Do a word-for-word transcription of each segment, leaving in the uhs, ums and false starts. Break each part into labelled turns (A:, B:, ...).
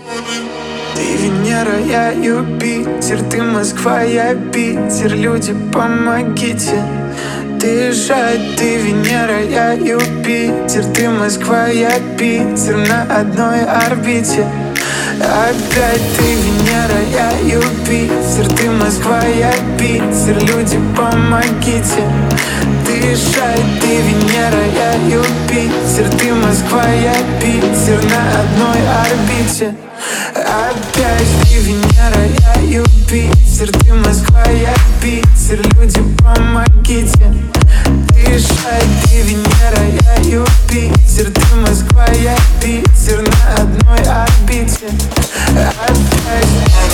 A: Ты Венера, я Юпитер, ты Москва, я Питер, люди, помогите дышать. Ты Венера, я Юпитер, ты Москва, я Питер, на одной орбите. Опять ты Венера, я Юпитер, ты Москва, я Питер, люди, помогите дышать. Ты Венера, я Юпитер, ты Москва, я Питер, на одной орбите. Опять ты Венера, я Юпитер, ты Москва, я Питер, люди, помогите дышать. Ты Венера, я Юпитер, ты Москва, я Питер, на одной орбите. Опять.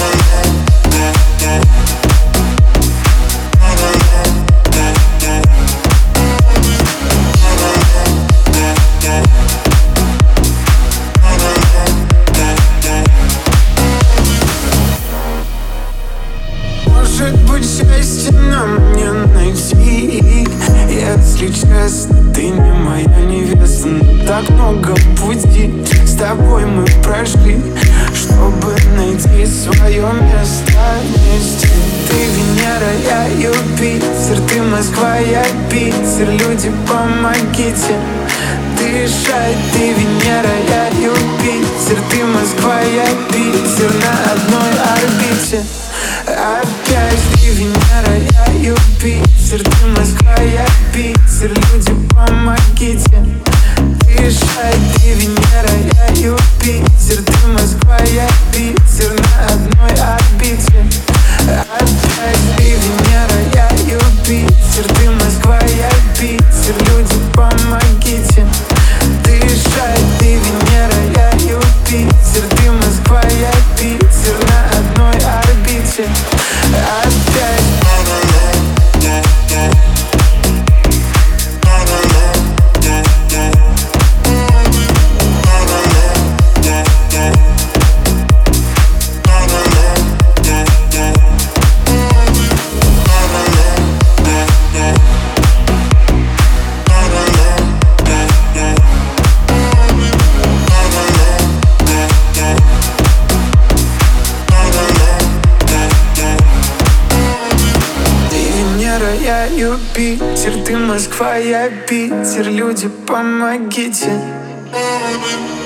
A: Может быть, счастье нам не найти, если честно, ты не моя невеста. Но так много пути с тобой мы прошли, чтобы найти свое место вместе. Ты Венера, я Юпитер, ты Москва, я Питер, люди, помогите дышать. Ты Венера, я Юпитер, ты Москва, я Питер, на одной орбите. Опять ты Венера, я Юпитер, ты Москва, я Питер, люди, помогите дышать. Ты Венера, я Юпитер, ты Москва, я Питер, на одной орбите. Опять ты Венера, я Юпитер, ты Москва, я Питер, люди, помогите дышать. Ты Венера, я Юпитер, ты Москва, я Питер, на одной орбите. Опять. Я Юпитер, ты Москва, я Питер, люди, помогите.